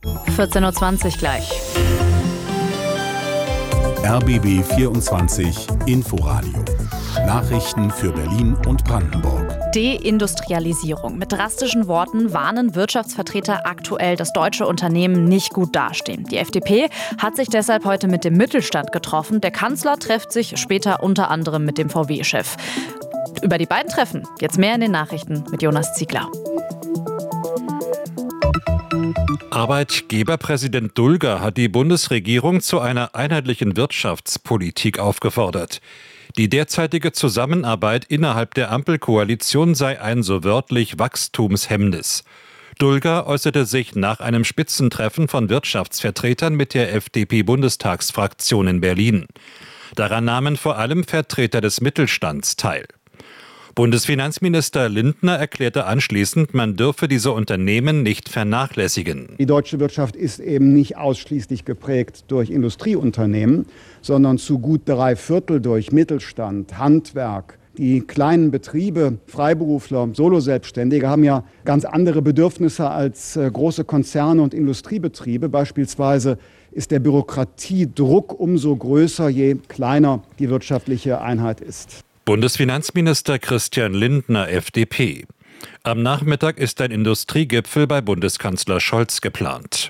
14.20 Uhr gleich. RBB 24 Inforadio. Nachrichten für Berlin und Brandenburg. Deindustrialisierung. Mit drastischen Worten warnen Wirtschaftsvertreter aktuell, dass deutsche Unternehmen nicht gut dastehen. Die FDP hat sich deshalb heute mit dem Mittelstand getroffen. Der Kanzler trifft sich später unter anderem mit dem VW-Chef. Über die beiden Treffen jetzt mehr in den Nachrichten mit Jonas Ziegler. Arbeitgeberpräsident Dulger hat die Bundesregierung zu einer einheitlichen Wirtschaftspolitik aufgefordert. Die derzeitige Zusammenarbeit innerhalb der Ampelkoalition sei ein so wörtlich Wachstumshemmnis. Dulger äußerte sich nach einem Spitzentreffen von Wirtschaftsvertretern mit der FDP-Bundestagsfraktion in Berlin. Daran nahmen vor allem Vertreter des Mittelstands teil. Bundesfinanzminister Lindner erklärte anschließend, man dürfe diese Unternehmen nicht vernachlässigen. Die deutsche Wirtschaft ist eben nicht ausschließlich geprägt durch Industrieunternehmen, sondern zu gut 3/4 durch Mittelstand, Handwerk. Die kleinen Betriebe, Freiberufler, Soloselbstständige haben ja ganz andere Bedürfnisse als große Konzerne und Industriebetriebe. Beispielsweise ist der Bürokratiedruck umso größer, je kleiner die wirtschaftliche Einheit ist. Bundesfinanzminister Christian Lindner, FDP. Am Nachmittag ist ein Industriegipfel bei Bundeskanzler Scholz geplant.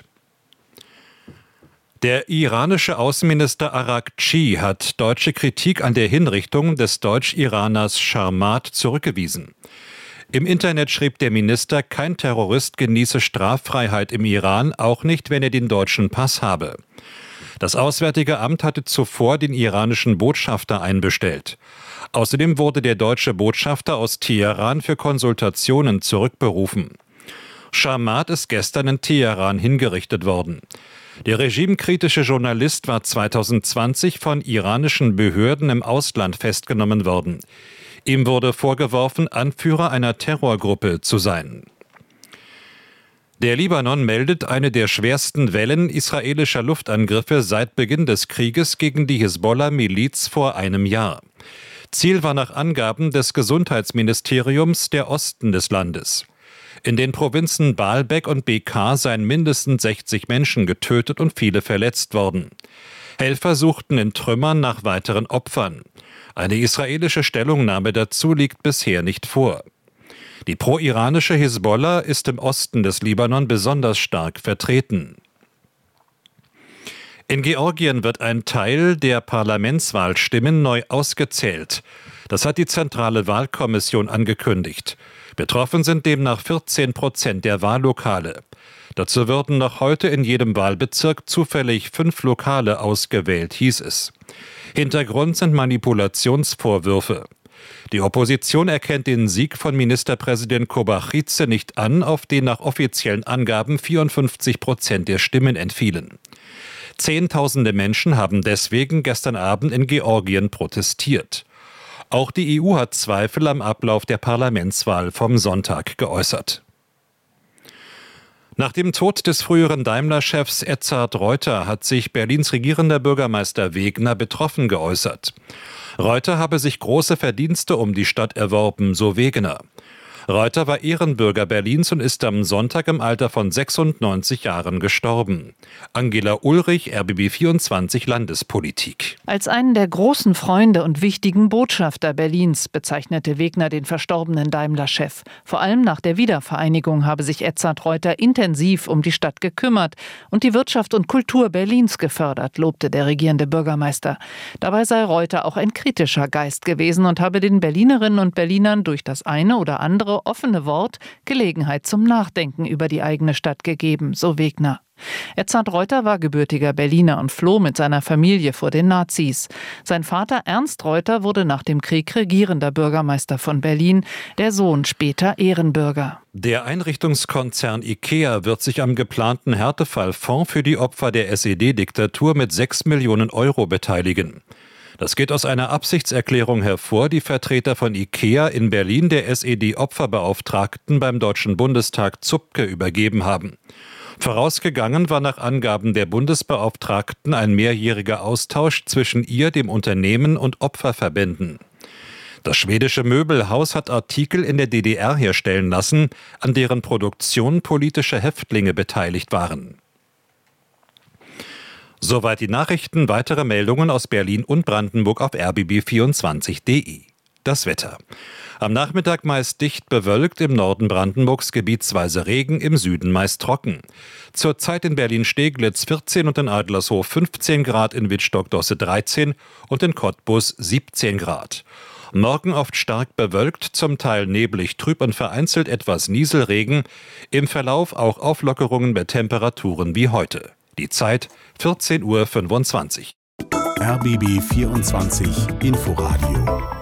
Der iranische Außenminister Araghchi hat deutsche Kritik an der Hinrichtung des Deutsch-Iraners Sharmat zurückgewiesen. Im Internet schrieb der Minister, kein Terrorist genieße Straffreiheit im Iran, auch nicht, wenn er den deutschen Pass habe. Das Auswärtige Amt hatte zuvor den iranischen Botschafter einbestellt. Außerdem wurde der deutsche Botschafter aus Teheran für Konsultationen zurückberufen. Sharmat ist gestern in Teheran hingerichtet worden. Der regimekritische Journalist war 2020 von iranischen Behörden im Ausland festgenommen worden. Ihm wurde vorgeworfen, Anführer einer Terrorgruppe zu sein. Der Libanon meldet eine der schwersten Wellen israelischer Luftangriffe seit Beginn des Krieges gegen die Hisbollah-Miliz vor einem Jahr. Ziel war nach Angaben des Gesundheitsministeriums der Osten des Landes. In den Provinzen Baalbek und Bekaa seien mindestens 60 Menschen getötet und viele verletzt worden. Helfer suchten in Trümmern nach weiteren Opfern. Eine israelische Stellungnahme dazu liegt bisher nicht vor. Die pro-iranische Hisbollah ist im Osten des Libanon besonders stark vertreten. In Georgien wird ein Teil der Parlamentswahlstimmen neu ausgezählt. Das hat die Zentrale Wahlkommission angekündigt. Betroffen sind demnach 14% der Wahllokale. Dazu würden noch heute in jedem Wahlbezirk zufällig 5 Lokale ausgewählt, hieß es. Hintergrund sind Manipulationsvorwürfe. Die Opposition erkennt den Sieg von Ministerpräsident Kobachice nicht an, auf den nach offiziellen Angaben 54% der Stimmen entfielen. Zehntausende Menschen haben deswegen gestern Abend in Georgien protestiert. Auch die EU hat Zweifel am Ablauf der Parlamentswahl vom Sonntag geäußert. Nach dem Tod des früheren Daimler-Chefs Edzard Reuter hat sich Berlins regierender Bürgermeister Wegner betroffen geäußert. Reuter habe sich große Verdienste um die Stadt erworben, so Wegner. Reuter war Ehrenbürger Berlins und ist am Sonntag im Alter von 96 Jahren gestorben. Angela Ulrich, RBB 24 Landespolitik. Als einen der großen Freunde und wichtigen Botschafter Berlins bezeichnete Wegner den verstorbenen Daimler-Chef. Vor allem nach der Wiedervereinigung habe sich Edzard Reuter intensiv um die Stadt gekümmert und die Wirtschaft und Kultur Berlins gefördert, lobte der regierende Bürgermeister. Dabei sei Reuter auch ein kritischer Geist gewesen und habe den Berlinerinnen und Berlinern durch das eine oder andere offene Wort Gelegenheit zum Nachdenken über die eigene Stadt gegeben, so Wegner. Edzard Reuter war gebürtiger Berliner und floh mit seiner Familie vor den Nazis. Sein Vater Ernst Reuter wurde nach dem Krieg regierender Bürgermeister von Berlin, der Sohn später Ehrenbürger. Der Einrichtungskonzern IKEA wird sich am geplanten Härtefallfonds für die Opfer der SED-Diktatur mit 6 Millionen Euro beteiligen. Das geht aus einer Absichtserklärung hervor, die Vertreter von IKEA in Berlin der SED-Opferbeauftragten beim Deutschen Bundestag Zupke übergeben haben. Vorausgegangen war nach Angaben der Bundesbeauftragten ein mehrjähriger Austausch zwischen ihr, dem Unternehmen und Opferverbänden. Das schwedische Möbelhaus hat Artikel in der DDR herstellen lassen, an deren Produktion politische Häftlinge beteiligt waren. Soweit die Nachrichten. Weitere Meldungen aus Berlin und Brandenburg auf rbb24.de. Das Wetter. Am Nachmittag meist dicht bewölkt, im Norden Brandenburgs gebietsweise Regen, im Süden meist trocken. Zurzeit in Berlin-Steglitz 14 und in Adlershof 15 Grad, in Wittstock-Dosse 13 und in Cottbus 17 Grad. Morgen oft stark bewölkt, zum Teil neblig, trüb und vereinzelt etwas Nieselregen. Im Verlauf auch Auflockerungen bei Temperaturen wie heute. Die Zeit 14:25 Uhr. RBB 24 Inforadio